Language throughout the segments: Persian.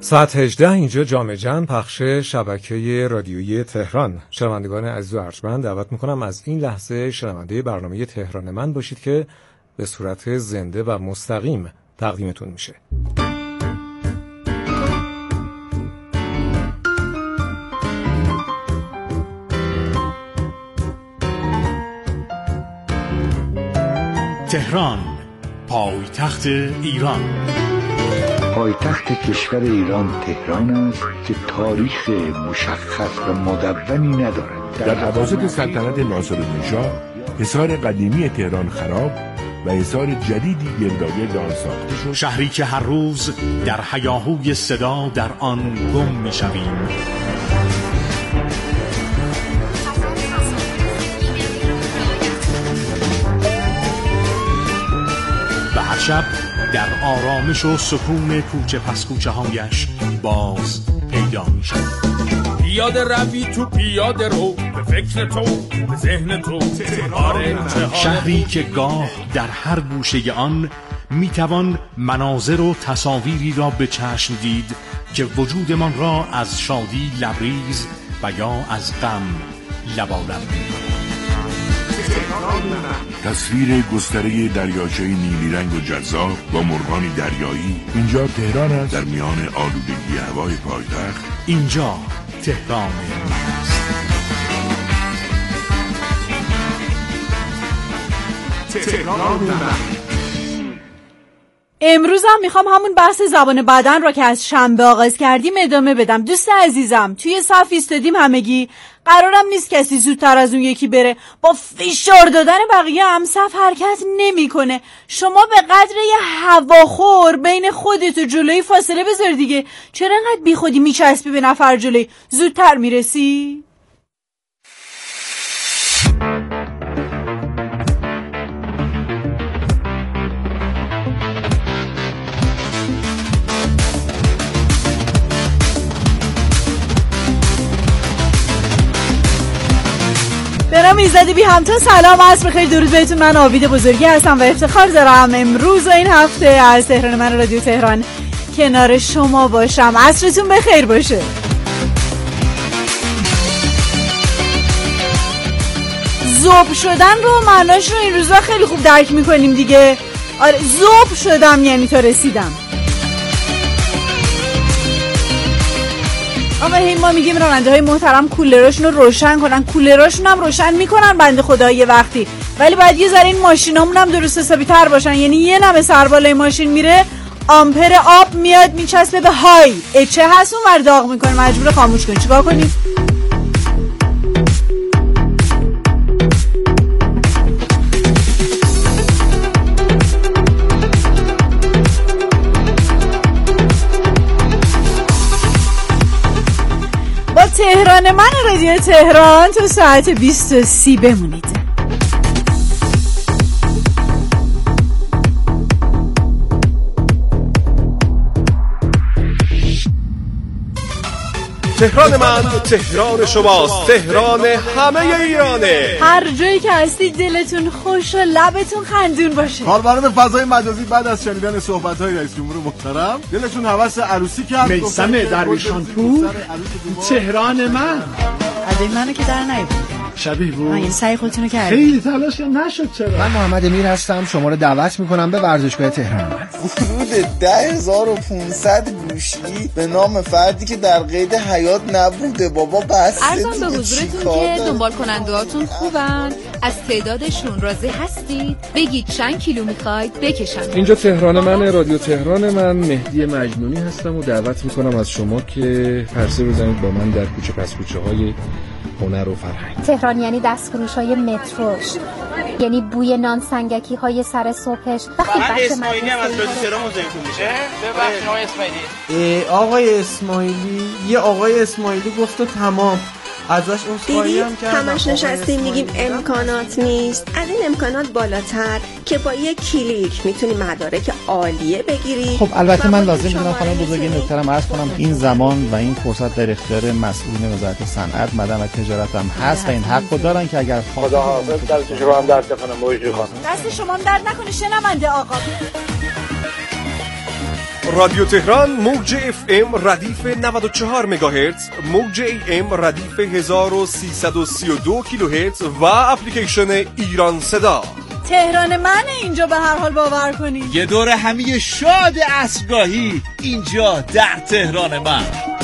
ساعت 18 اینجا جامعه جمع پخش شبکه رادیویی تهران. شنوندگان عزیز و ارجمند دعوت میکنم از این لحظه شنونده برنامه تهران من باشید که به صورت زنده و مستقیم تقدیمتون میشه. تهران، پایتخت ایران. پایتخت کشور ایران تهران است که تاریخ مشخص و مدونی ندارد. در اواسط سلطنت ناصرالدین‌شاه حصار قدیمی تهران خراب و حصار جدیدی گرداگرد آن ساخته شد. شهری که هر روز در هیاهوی صدا در آن گم می‌شویم. و هر شب در آرامش و سکون کوچه پس کوچه هایش باز پیدا می شد. پیاده روی تو پیاده رو، به فکر تو، به ذهن تو. شهری که گاه در هر گوشه آن می توان مناظر و تصاویری را به چشم دید که وجودمان را از شادی لبریز و یا از غم لبالب می کند. تصویر گستره دریاچه نیلی رنگ و جذاب با مرغان دریایی. اینجا تهران است در میان آلودگی هوای پایتخت. اینجا تهران است. تهران. امروز هم میخوام همون بحث زبان بدن را که از شنبه آغاز کردیم ادامه بدم. دوست عزیزم، توی صف ایستادیم همگی، قرارم نیست کسی زودتر از اون یکی بره. با فشار دادن بقیه هم صف حرکت نمیکنه. شما به قدر یه هواخور بین خودت و جلوی فاصله بذار دیگه. چرا انقدر بی خودی میچسبی به نفر جلوی؟ زودتر میرسی؟ برام ایزدی بی همتا سلام، عصر بخیر، درود بهتون. من عابد بزرگی هستم و افتخار دارم امروز و این هفته از تهران من رادیو تهران کنار شما باشم. عصرتون بخیر باشه. ذوب شدن رو معناش رو این روزا خیلی خوب درک میکنیم دیگه. آره، ذوب شدم یعنی تا رسیدم. اما ما میگیم راننده های محترم کولراشون رو روشن کنن. کولراشون هم روشن میکنن بنده خدا یه وقتی، ولی باید یه ذره این ماشینامون هم درست حسابی تر باشن. یعنی یه نمه سر بالای ماشین میره، آمپر آب میاد میچسبه به های، چه هست اون ور داغ میکنه، مجبور خاموش کنی. چیکار کنی؟ تهران من رادیو تهران تو ساعت 20:30 بمونید. تهران من تهران شماست، تهران همه ایرانه. هر جایی که هستید دلتون خوش و لبتون خندون باشه. کاربران فضای مجازی بعد از شنیدن صحبت‌های رئیس جمهور محترم دلشون هوس عروسی کرد. میثم درویشانپور، تهران من. ادای منو که در نیاورد. شبیه بود. این سعی خودتونو کردید. خیلی تلاش نشد. چرا؟ من محمد امیر هستم، شما رو دعوت میکنم به ورزشگاه تهران. ورود 10500 گوشی به نام فردی که در قید حیات نبوده. بابا بس. عرضم به حضورتون که دنبال کنندهاتون خوبن، از تعدادشون راضی هستید؟ بگید چند کیلو میخواید بکشن. اینجا تهران من، رادیو تهران من، مهدی مجنونی هستم و دعوت میکنم از شما که پرسه بزنید با من در کوچه پس کوچه های هنر و فرهنگ. تهران یعنی دستفروش‌های متروش، یعنی بوی نان سنگکی های سر صبحش. وقتی اسماعیلی هم از رادیو تهران مزاحمتون میشه. ببخشید آقای اسماعیلی. آقای اسماعیلی، یه آقای اسماعیلی گفت و تمام. ازش عذرخواهی هم کردم. همش نشستیم میگیم امکانات نیست. از این امکانات بالاتر که با یک کلیک میتونی مدارک عالیه بگیری. خب البته من لازم میدونم خانم بزرگی نکته‌ام عرض کنم این زمان و این فرصت در اختیار مسئولین وزارت صنعت، معدن و تجارت هم هست و این حقو دارن که اگر خدا حافظ دست شما هم درد نکنه. موجی خانم دست شما هم درد نکنه. شنونده آقا رادیو تهران موج FM ردیف 94 مگاهرتز، موج AM ردیف 1332 کیلوهرتز و اپلیکیشن ایران صدا. تهران من اینجا به هر حال باور کنید. یه دور همی شاد عصرگاهی اینجا در تهران من.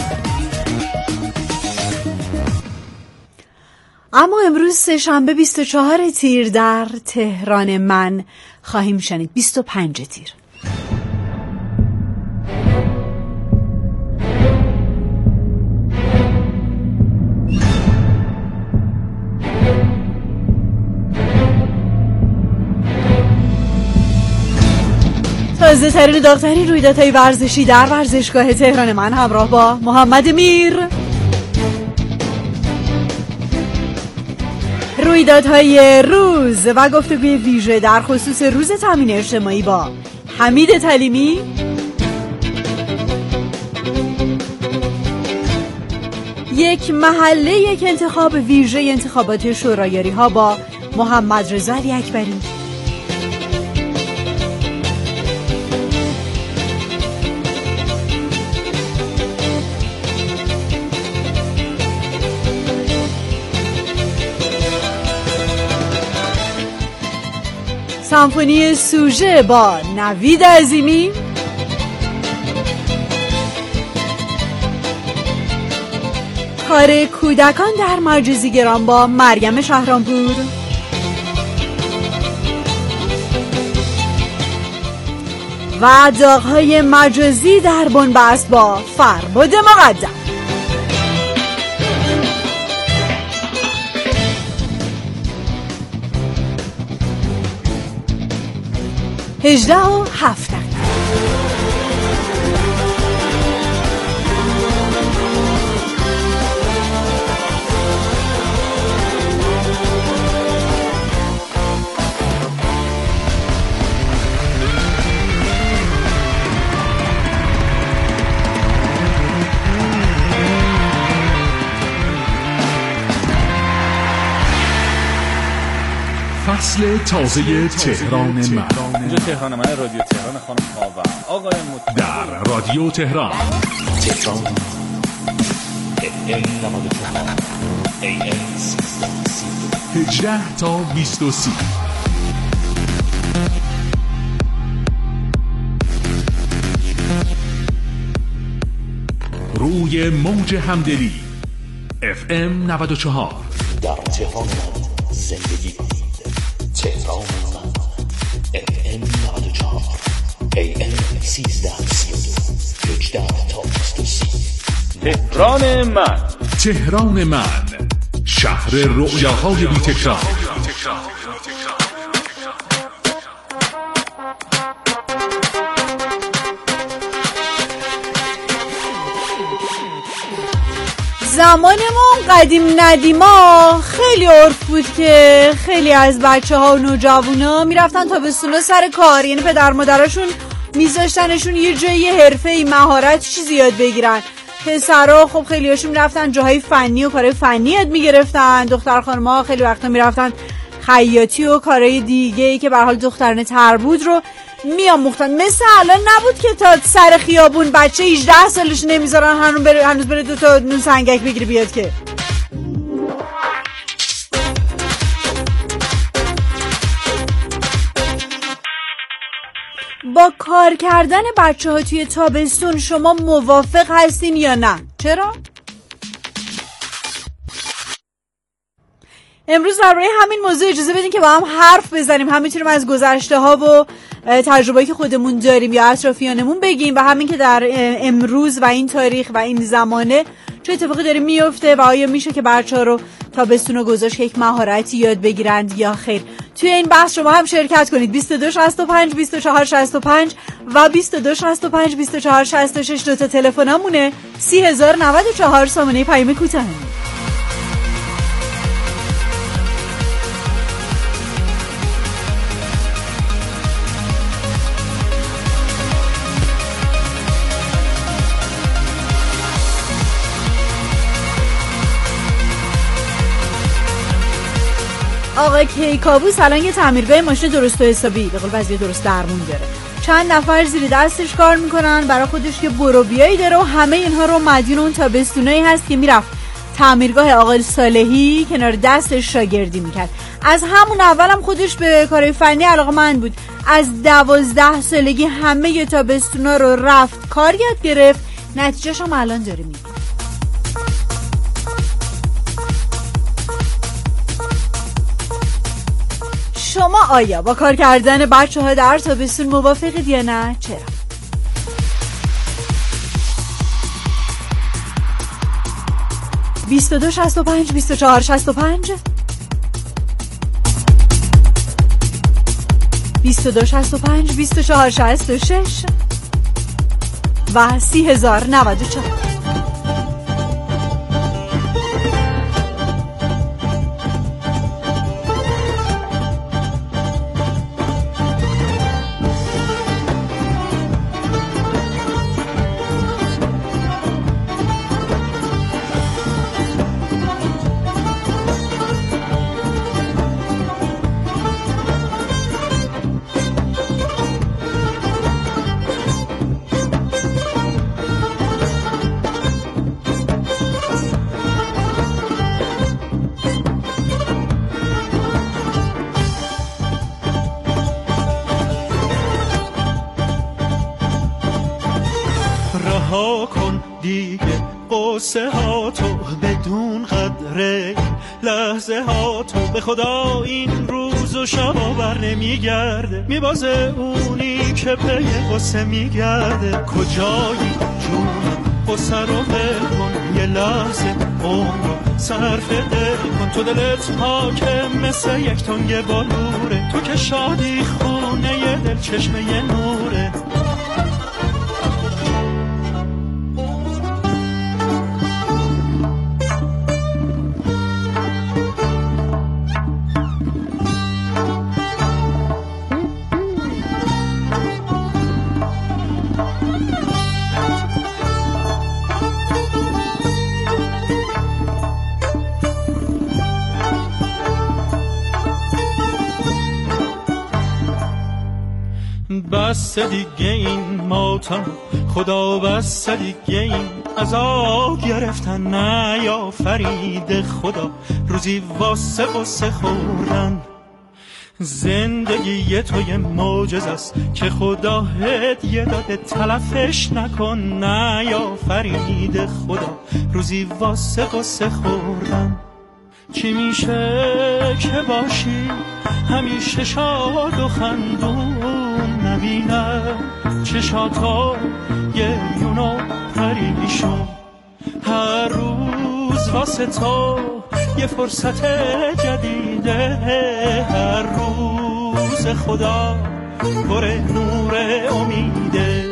اما امروز سه‌شنبه 24 تیر در تهران من خواهیم شنید 25 تیر. تازه ترین داغ‌ترین رویدادهای ورزشی در ورزشگاه تهران من همراه با محمد میر. رویدادهای روز و گفتگوی ویژه در خصوص روز تامین اجتماعی با حمید تلیمی. یک محله یک انتخاب ویژه انتخابات شورایاری ها با محمد رضا علی اکبری. سمفونی سوژه با نوید عظیمی. کار کودکان در مجازیگران با مریم شهرامپور. و داغ‌های مجازی در بنبست با فرباد مقدم. 18:07. فصل تازه تهران من. اینجا تهران من، رادیو تهران خانم ها و آقای در رادیو تهران 18 تا 23. روی موج همدلی FM 94. در تهران زندگی کنید. تهران من FM 94 AM 1332 18 تا 23. تهران من. تهران من، شهر رؤیاهای بی تکرار. زمانمون قدیم ندیما خیلی عرف بود که خیلی از بچه‌ها و نوجوانا میرفتن تابستونا سر کار، یعنی پدر مادراشون میذاشتنشون یه جای حرفه‌ای مهارت چیزی یاد بگیرن. پسرا خب خیلی هاشون میرفتن جاهای فنی و کارهای فنی یاد میگرفتن. دختر خانم‌ها خیلی وقتا میرفتن خیاطی و کارهای دیگه‌ای که به هر حال دخترانه تر بود رو میاموختن. مثل الان نبود که تا سر خیابون بچه 18 سالش نمیذارن هنوز بره 2 تا نون سنگک بگیره بیاد که. با کار کردن بچه ها توی تابستون شما موافق هستین یا نه؟ چرا؟ امروز درباره همین موضوع اجازه بدین که با هم حرف بزنیم. هم میتونیم از گذشته ها و تجربه‌ای که خودمون داریم یا اطرافیانمون بگیم و همین که در امروز و این تاریخ و این زمانه چه اتفاقی داره میفته و آیا میشه که بچه‌ها رو تابستون رو گذاشت که یک مهارتی یاد بگیرند یا خیر. توی این بحث شما هم شرکت کنید. 2265 2465 و 2265 2466 دو تا تلفنامونه. 3094 سامانه پیام کوتاه. آقا کیکاووس الان یه تعمیرگاه ماشین درست و حسابی به قول بعضی درست درمون داره. چند نفر زیر دستش کار میکنن، برای خودش یه بروبیایی داره و همه اینها رو مدیون اون تابستونایی هست که میرفت تعمیرگاه آقای صالحی کنار دستش شاگردی میکرد. از همون اولم خودش به کارهای فنی علاقه‌مند بود. از 12 سالگی همه تابستونا رو رفت کار یاد گرفت، نتیجهش هم الان داره میگه. شما آیا با کار کردن بچه‌ها در تابستون موافقید یا نه؟ چرا؟ بیست و دو 65 24 65 22 65 24 66 و 30,094. رها کن دیگه قصه ها تو بدون قدره لحظه ها تو، به خدا این روز و شب بر نمیگرده، میبازه اونی که پی قصه میگرده. کجایی جونم قصه رو ول کن، یه لحظه عمر رو صرف دل کن. تو دلت پاکه مثل یک تنگ بالوره، تو که شادی خونه یه دل چشمه یه نوره. بس دیگه این ماتم خدا، بس دیگه این عذاب گرفتن نیافرید خدا، روزی واسه قصه خوردن. زندگی تو یه معجزه است که خدا هدیه داده، تلفش نکن نیافرید خدا، روزی واسه قصه خوردن. چی میشه که باشی همیشه شاد و خندون، نبینم چشاتا گریون و پریشون، هر روز واسه تو یه فرصت جدیده، هر روز خدا پر نور امیده.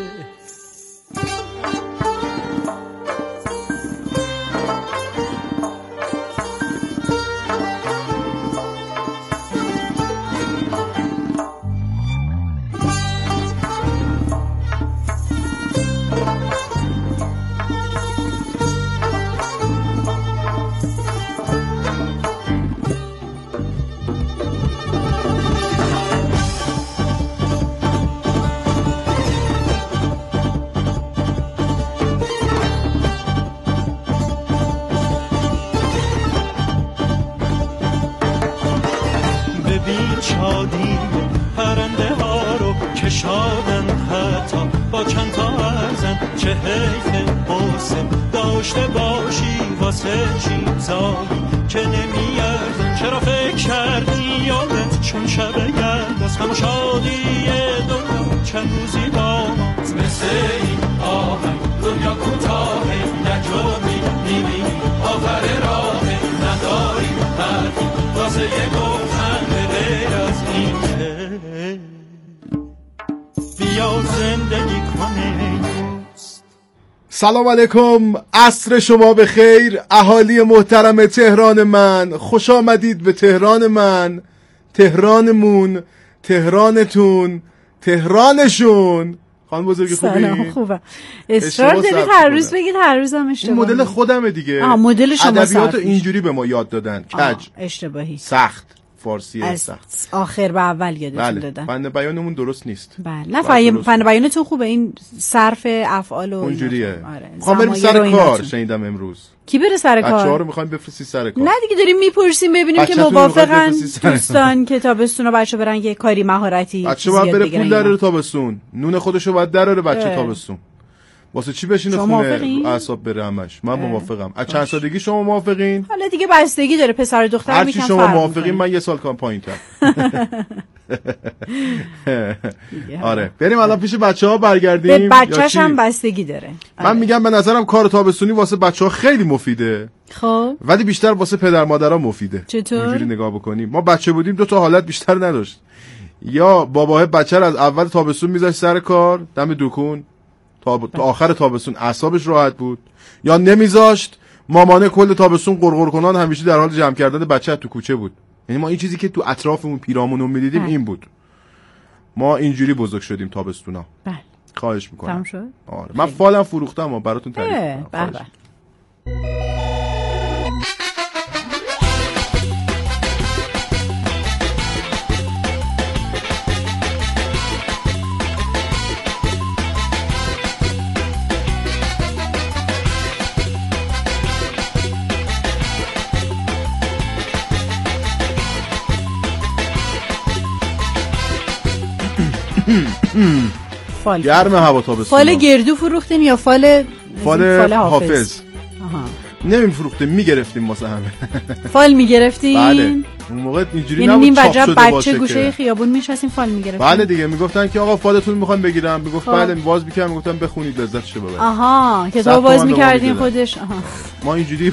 شادی پرنده ها رو کشادن، حتی با چند تا ارزن. چه حیف قصه داشته باشی واسه چیزایی که نمیارزن. چرا فکر کردی یادت چون شب گرد از همه شادی دنیا چند روزی با ماست. مثل این آهنگ دنیا کوتاهه، نجومی میبینی آخر راهه، نداری حرفی واسه یه گفتن غیر از این که بیا زندگی کنه. سلام علیکم، عصر شما بخیر اهالی محترم تهران من. خوش آمدید به تهران من، تهرانمون، تهرانتون، تهرانشون. خانم بزرگی خوبی؟ سلام، خوبم. اصرار دارید هر روز بگید هر روز هم اشتباهی. این مدل خودمه دیگه. مدل شما ادبیات اینجوری به ما یاد دادن. کج، اشتباهی، سخت، فارسی از سخت. آخر به اول یادتون بله. دادم. فن بیانمون درست نیست. بله. نه فن بیانتون خوبه، این صرف افعال و اونجوریه. آره. میخوام بریم سر کار. شنیدم امروز. کی بره سر کار؟ بچه‌ها رو می‌خوایم بفرستی سر کار. نه دیگه داریم میپرسیم ببینیم که موافقن دوستان که تابستون بچه‌ها برن یه کاری مهارتی بچه‌ها باید بره پول دراره تابستون. نون خودشو باید دراره بچه تابستون. واسه چی بشینه خونه اعصاب بره همش؟ من موافقم. از چند سالگی شما موافقین؟ حالا دیگه بستگی داره، پسر و دختر میگن. هر چی شما موافقین من یه سال کام پایین‌تر. آره بریم الان پیش بچه‌ها برگردیم. به بچه‌ش هم بستگی داره. من میگم به نظرم کار تابستونی واسه بچه‌ها خیلی مفیده. خب ولی بیشتر واسه پدر مادرها مفیده. چطور؟ اینجوری نگاه بکنیم. ما بچه بودیم دو تا حالت بیشتر نداشت. یا باباه بچه رو از اول تابستون میذاشت سر کار دم دکون تا آخر تابستون اعصابش راحت بود، یا نمیذاشت مامانه کل تابستون قرقر کنان همیشه در حال جمع کردن بچه تو کوچه بود. یعنی ما این چیزی که تو اطرافمون پیرامونمون میدیدیم این بود. ما اینجوری بزرگ شدیم تابستونا. بله. خواهش میکنم. تمام شد؟ آره. من فالم فروختم اما براتون تعریف کنم. بله. فال گرم هوا تابستون. فال گردو فروختین یا فال حافظ؟ نمیفروختیم، میگرفتیم واسه همه. فال میگرفتین؟ بله. اون موقع اینجوری نبود چاپ شده باشه. بچه گوشه خیابون میشستیم فال میگرفتیم. بله دیگه میگفتن که آقا فالتون میخوام بگیرم، میگفت بله، باز میکردم میگفتم بخونید لذتشو ببرید. آها کتاب باز میکردین خودش. آها ما اینجوری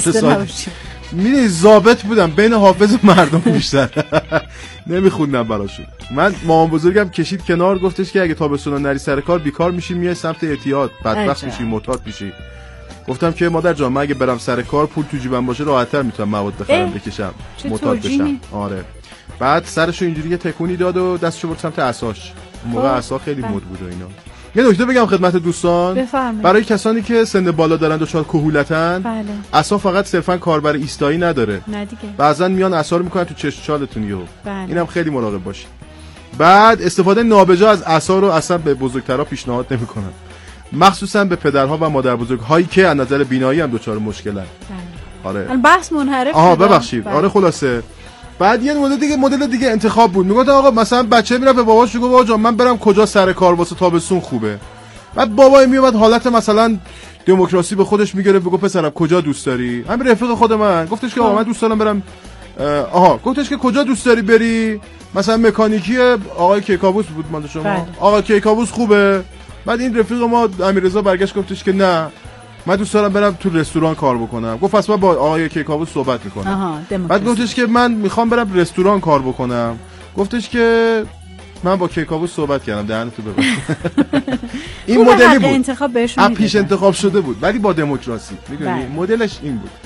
میدونی ضابط بودم بین حافظ و مردم بیشتر. نمیخوندم براشون. من مامان بزرگم کشید کنار، گفتش که اگه تابستونا نری سر کار بیکار میشی، میای سمت اعتیاد، بدبخت میشی، معتاد میشی. گفتم که مادر جان من اگه برم سر کار پول تو جیبم باشه راحت‌تر میتونم مواد بخرم بکشم، معتاد بشم. آره. بعد سرشو اینجوری یه تکونی داد و دستشو برد سمت عصاش. موقع عصا خیلی مد بود و اینا. یه نکته بگم خدمت دوستان. بفرمایید. برای کسانی که سن بالا دارن دچار کهولتن، بله. عصا فقط صرفا کاربر ایستایی نداره. نه دیگه. بعضن میان عصا رو میکنن تو چشم چالتون یهو. بله. اینم خیلی مراقب باشید. بعد استفاده نابجا از عصا رو اصلا به بزرگترا پیشنهاد نمیکنن. مخصوصا به پدرها و مادر بزرگ‌هایی که از نظر بینایی هم دچار مشکلن. آره. بحث منحرف. ببخشید. آره خلاصه. بعد یه مدل دیگه انتخاب بود. میگفت آقا مثلا بچه میره به باباش میگه بابا جان من برم کجا سر کار واسه تابستون خوبه. بعد بابا میومد حالت مثلا دموکراسی به خودش میگیره، بگو پسرم کجا دوست داری؟ همین رفیق خود من گفتش که آقا من دوست دارم برم گفتش که کجا دوست داری بری؟ مثلا مکانیکی آقای کیکاووس بود مال شما. آقا کیکاووس خوبه. بعد این رفیق ما امیررضا برگشت گفتش که نه من دوست دارم برم تو رستوران کار بکنم. گفت پس من با آقای کیکاووس صحبت میکنم. بعد گفتش که من میخوام برم رستوران کار بکنم. گفتش که من با کیکاووس صحبت کردم دهنتو ببند. این مدلی بود انتخاب بهشون پیش انتخاب شده بود ولی با دموکراسی. میدونی مدلش این بود.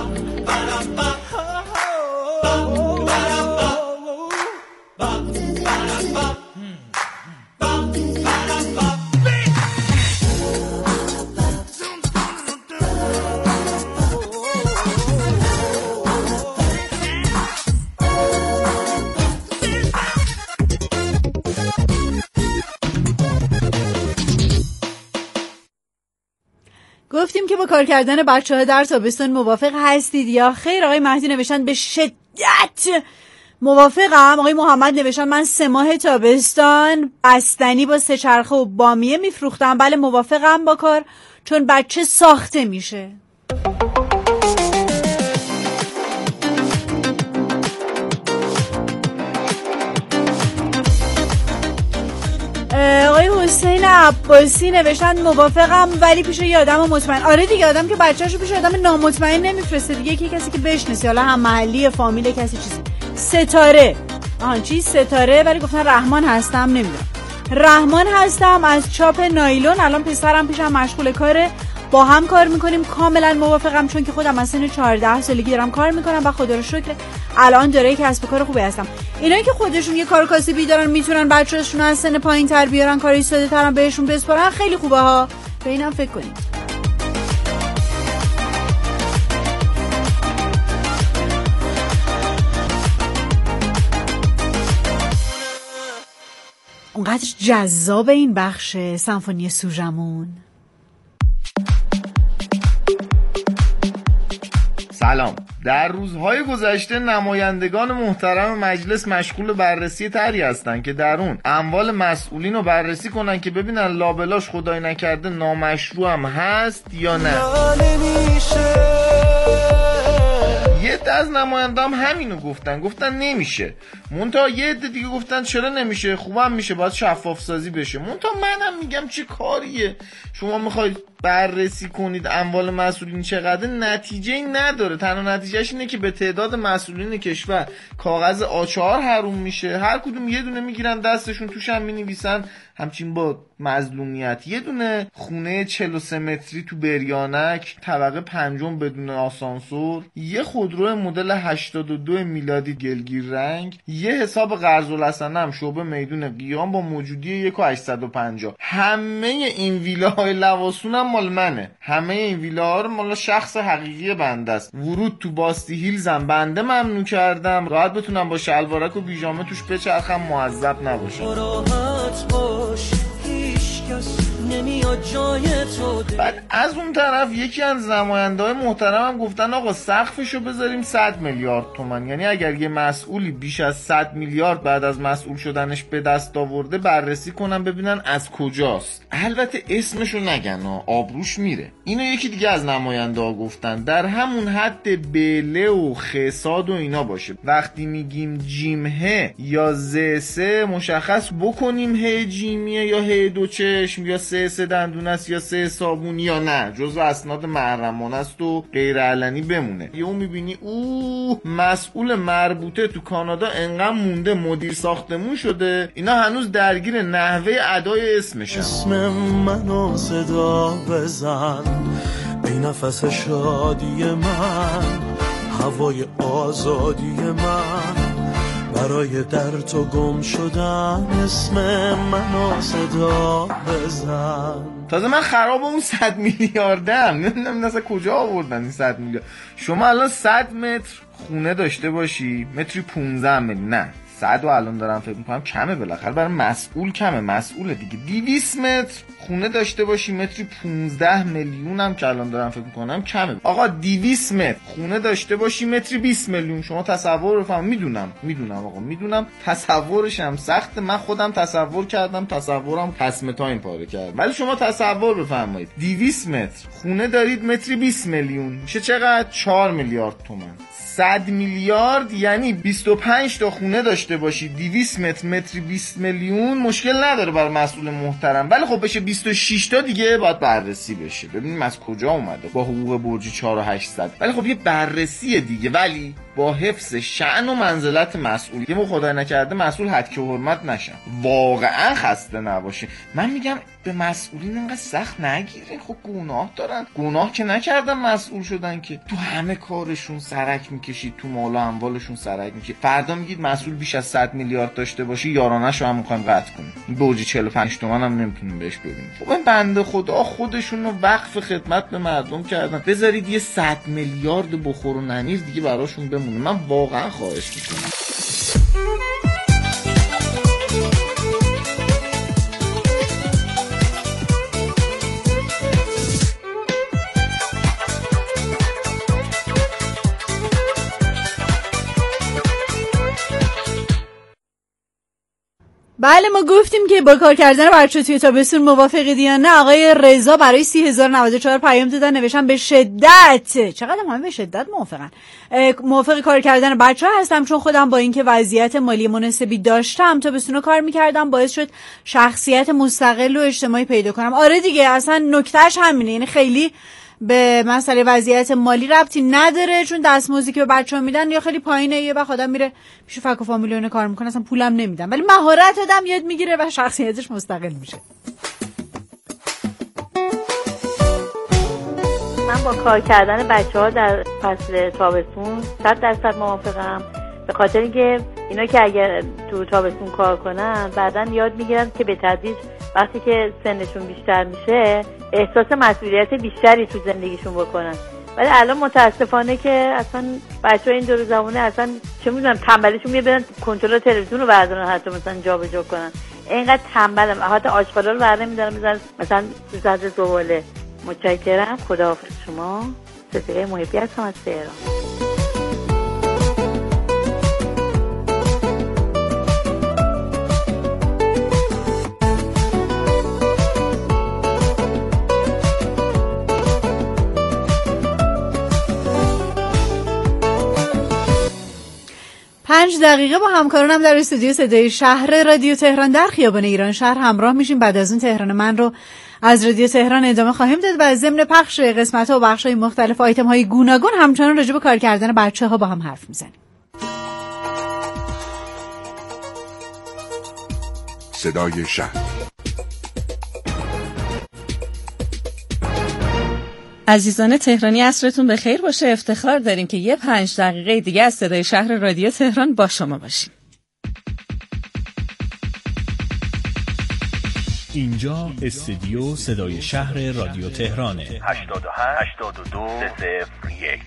گفتیم که با کار کردن بچه‌ها در تابستون موافق هستید یا خیر؟ آقای مهدی نوشتن به شدت موافقم. آقای محمد نوشتن من 3 ماه تابستان بستنی با 3 چرخه و بامیه میفروختم. بله موافقم با کار، چون بچه ساخته میشه. آقای حسین عباسی نوشتن موافقم ولی پیش یه آدم مطمئن. آره دیگه، آدم که بچه‌شو پیش آدم نامطمئن نمیفرسته دیگه، یکی کسی که بشناسی، حالا هم محلی، فامیل، کسی چیزی. ستاره ستاره ولی گفتن رحمان هستم، نمیدونم. رحمان هستم از چاپ نایلون. الان پسرم پیشم مشغول کاره، با هم کار میکنیم. کاملا موافقم چون که خودم از سن 14 سالگی دارم کار میکنم و خدا رو شکر الان داره کسب و کار خوبی هستم. اینایی که خودشون یه کار کاسبی دارن میتونن بچه‌هاشون از سن پایین‌تر بیارن، کاری ساده‌تر هم بهشون بسپارن، خیلی خوبه ها. به اینم فکر کنید. اونقدر جذاب این بخش سمفونی سوژمون. سلام. در روزهای گذشته نمایندگان محترم مجلس مشغول بررسی طرحی هستند که در اون اموال مسئولین رو بررسی کنن که ببینن لابلاش خدای نکرده نامشروع هم هست یا نه. یه عده از نمایندگان همینو گفتن نمیشه. منتها یه عده دیگه گفتن چرا نمیشه، خوبم میشه، باید شفاف سازی بشه. منتها منم میگم چه کاریه شما میخواید بررسی کنید اموال مسئولین چقدر، نتیجه ای نداره. تنها نتیجهش اینه که به تعداد مسئولین کشور کاغذ A4 حروم میشه، هر کدوم یه دونه میگیرن دستشون، توش هم مینویسن همچین با مظلومیت یه دونه خونه 43 متری تو بریانک طبقه 5 بدون آسانسور، یه خودرو مدل 82 میلادی گلگیر رنگ، یه حساب قرض الحسنه هم شعبه میدون قیام با موجودی 1.850. همه این ویلاهای لواسون هم مال منه، همه این ویلاها رو مال شخص حقیقی بنده است. ورود تو باستی هیلز هم بنده ممنوع کردم، راحت بتونم با شلوارک و پیژامه توش بچرخم، معذب نباشم. بعد از اون طرف یکی از نماینده‌های محترم هم گفتن آقا سقفشو بذاریم 100 میلیارد تومان، یعنی اگر یه مسئولی بیش از 100 میلیارد بعد از مسئول شدنش به دست آورده بررسی کنن ببینن از کجاست. البته اسمشو نگن آبروش میره. اینو یکی دیگه از نماینده‌ها گفتن در همون حد بله و خساد و اینا باشه. وقتی میگیم جیمه یا زسه مشخص بکنیم هی جیمیه یا هی دو چشم یا سه دندون است یا سه صابون یا نه، جزو اسناد محرمانه است و غیر علنی بمونه. یهو میبینی مسئول مربوطه تو کانادا انقدر مونده مدیر ساختمون شده، اینا هنوز درگیر نحوه ادای اسمشن. اسم منو صدا بزن ای نفس شادی من، هوای آزادی من، برای در تو گم شدن اسم منو صدا بزن. تازه من خراب اون 100 میلیاردم، نمیدونم اصلا کجا آوردن این 100 میلیارد. شما الان 100 متر خونه داشته باشی متری 15 میلیون، نه 100 رو الان دارم فکر میکنم کمه، بالاخره برای مسئول کمه، مسئوله دیگه. 200 متر خونه داشته باشی متری 15 میلیون هم که الان دارم فکر میکنم کمه. آقا 200 متر خونه داشته باشی متری 20 میلیون، شما تصور بفهم. میدونم آقا میدونم تصورش هم سخته، من خودم تصور کردم، تصورم قسم تایم پاره کرد، ولی شما تصور بفرمایید 200 متر خونه دارید متری 20 میلیون میشه چقدر؟ 4 میلیارد تومان. 100 میلیارد یعنی 25 تا خونه داشته باشی 200 متر متری 20 میلیون مشکل نداره برای مسئول محترم، ولی خب بشه 26 تا دیگه باید بررسی بشه ببینیم از کجا اومده با حقوق برجی 4800. ولی خب یه بررسی دیگه، ولی با حفظ شأن و منزلت مسئول. یه خدای نکرده مسئول حد که حرمت نشن، واقعا خسته نباشه. من میگم به مسئولین انقدر سخت نگیرین، خب گناه دارن، گناه که نکردن مسئول شدن که. تو همه کارشون سرک میکشید، تو مال و اموالشون سرک میکشید. فردا میگید مسئول بیش از 100 میلیارد داشته باشه یارانه‌شو هم میخوایم قطع کنیم، این برج 45 تومن هم نمیتونیم بهش ببینیم. خب این بنده خدا خودشون رو وقف خدمت به مردم کردن، بذارید یه 100 میلیارد بخور و ننیر دیگه براشون بمونه. من واقعا خواهش میکنم. بله ما گفتیم که با کار کردن بچه توی تابستون موافقید یا نه. آقای رضا برای 30094 پیام دادن، نوشتن به شدت، چقدر همه به شدت موافقن، موافق کار کردن بچه ها هستم، چون خودم با اینکه وضعیت مالی مناسبی داشتم تابستون کار میکردم، باعث شد شخصیت مستقل و اجتماعی پیدا کنم. آره دیگه اصلا نکتهش همینه، یعنی خیلی به مسئله وضعیت مالی ربطی نداره، چون دستمزدی که به بچه‌ها میدن یا خیلی پایینه یا وقت آدم میره پیش فک و فامیلیونه کار میکنه اصلا پولم نمیدن، ولی مهارت آدم یاد میگیره و شخصیتش مستقل میشه. من با کار کردن بچه‌ها در فصل تابستون 100% موافقم، به خاطر اینکه اینا که اگر تو تابستون کار کنن بعداً یاد میگیرن که به تدریج وقتی که سنشون بیشتر میشه احساس مسئولیت بیشتری تو زندگیشون بکنن ولی الان متاسفانه که اصلا بچه‌ها این دور زمانه اصلا چه میدونم تنبلیشون میاد برن کنترل تلویزیون رو بردارن حتی مثلا جابجا کنن. اینقدر تنبلم، حتی آشغالا رو برنه می‌دارن میذارن مثلا تو سطح زباله. متشکرم. خداحافظ شما. صفیه محبی هستم از تهران. پنج دقیقه با همکارانم در استودیو صدای شهر رادیو تهران در خیابان ایران شهر همراه میشیم. بعد از اون تهران من رو از رادیو تهران ادامه خواهیم داد و از ضمن پخش قسمت‌ها و بخش‌های مختلف آیتم‌های گوناگون همچنان راجع به کار کردن بچه‌ها با هم حرف میزنیم. صدای شهر. عزیزان تهرانی عصرتون بخیر باشه. افتخار داریم که یه 5 دقیقه دیگه از صدای شهر رادیو تهران با شما باشیم. اینجا استودیو صدای شهر رادیو تهرانه. 88-82-301.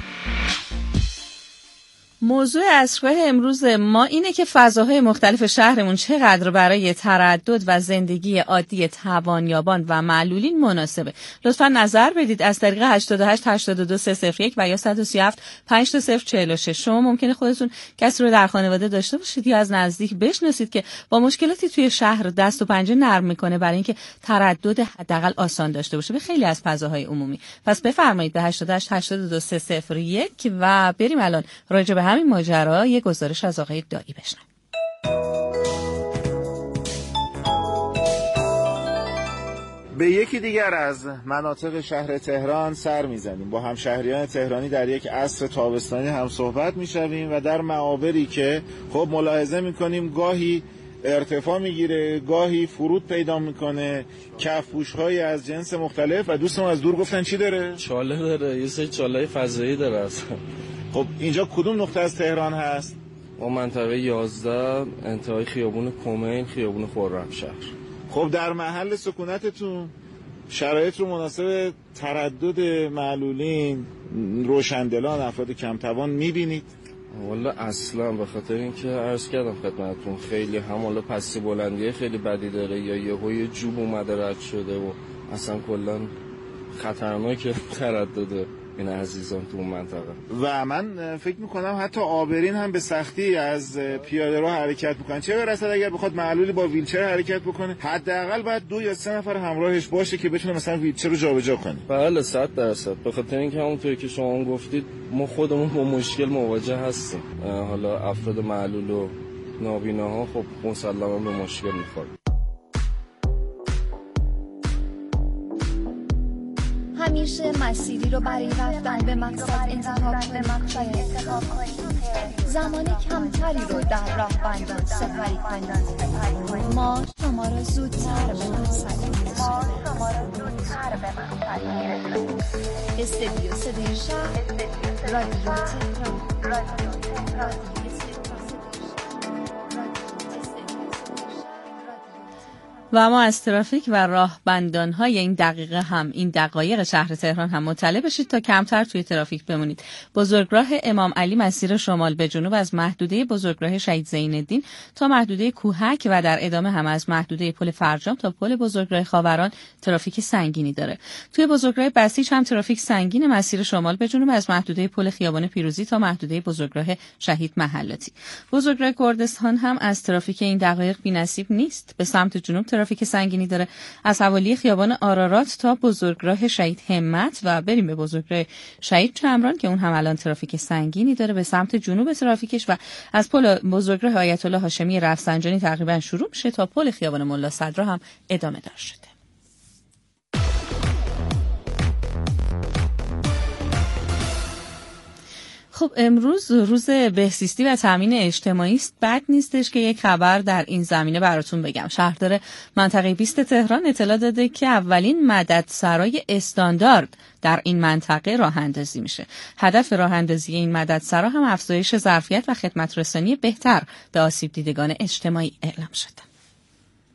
موضوع عصرگاه امروز ما اینه که فضاهای مختلف شهرمون چقدر برای تردد و زندگی عادی توانیابان و معلولین مناسبه. لطفا نظر بدید از طریق 88-82-301 و یا 137-520-46. شما ممکنه خودتون کسی رو در خانواده داشته باشید یا از نزدیک بشناسید که با مشکلاتی توی شهر دست و پنجه نرم میکنه برای اینکه تردد حداقل آسان داشته باشه به خیلی از فضاهای عمومی. پس بفرمایید به 88-82-301 و بریم الان راجع به همین ماجرا یه گزارش از آقای دایی بشنویم. به یکی دیگر از مناطق شهر تهران سر میزنیم. با همشهریان تهرانی در یک عصر تابستانی هم صحبت میشویم و در معابری که خب ملاحظه میکنیم گاهی ارتفاع میگیره گاهی فرود پیدا میکنه، کفپوش‌های از جنس مختلف و دوستم از دور گفتن چی داره؟ چاله داره، یه سری چاله فضایی داره اصلا. خب اینجا کدوم نقطه از تهران هست؟ ما منطقه 11 انتهای خیابون کمیل، خیابون خرمشهر. خب در محل سکونتتون شرایط رو مناسب تردد معلولین، روشندلان، افراد کم توان میبینید؟ والا اصلا به خاطر اینکه عرض کردم خدمتتون خیلی هم والا پستی بلندیه خیلی بدی داره یا یهوی جوب اومده رد شده و اصلا کلا خطرناکه تردد این عزیزان تو اون منطقه. و من فکر میکنم حتی آبرین هم به سختی از پیاده رو حرکت میکنن. چه برسد اگر بخواد معلولی با ویلچر حرکت بکنه حداقل باید 2 یا 3 نفر همراهش باشه که بتونه مثلا ویلچر رو جابجا کنه. بله 100%. به خاطر اینکه همونطوری که شما گفتید ما خودمون با مشکل مواجه هستیم. حالا افراد معلول و نابیناها خب مسلماً به مشکل میخورن. همیشه مسیری رو برای رفتن به مقصد انتخاب کنید. زمان کمتری رو در راه بندان سپری کنید. ما شما را زودتر به مقصد میرسونیم. استودیو صدای شهر رادیو تهران. و اما از ترافیک و راهبندان‌های این دقیقه هم این دقایق شهر تهران هم مطلع بشید تا کمتر توی ترافیک بمونید. بزرگراه امام علی مسیر شمال به جنوب از محدوده بزرگراه شهید زین‌الدین تا محدوده کوهک و در ادامه هم از محدوده پل فرجام تا پل بزرگراه خاوران ترافیک سنگینی داره. توی بزرگراه بسیج هم ترافیک سنگین مسیر شمال به جنوب از محدوده پل خیابان پیروزی تا محدوده بزرگراه شهید محلاتی. بزرگراه کردستان هم از ترافیک این دقایق بی‌نصیب نیست. به سمت جنوب ترافیک سنگینی داره از حوالی خیابان آرارات تا بزرگراه شهید همت و بریم به بزرگراه شهید چمران که اون هم الان ترافیک سنگینی داره به سمت جنوب ترافیکش و از پل بزرگراه آیت الله هاشمی رفسنجانی تقریبا شروع میشه تا پل خیابان ملا صدرا هم ادامه دار شده. خب امروز روز بهزیستی و تامین اجتماعی است. بد نیستش که یک خبر در این زمینه براتون بگم. شهردار منطقه 20 تهران اطلاع داده که اولین مددسرای استاندارد در این منطقه راه اندازی میشه. هدف راه اندازی این مددسرا هم افزایش ظرفیت و خدمت رسانی بهتر به آسیب دیدگان اجتماعی اعلام شده.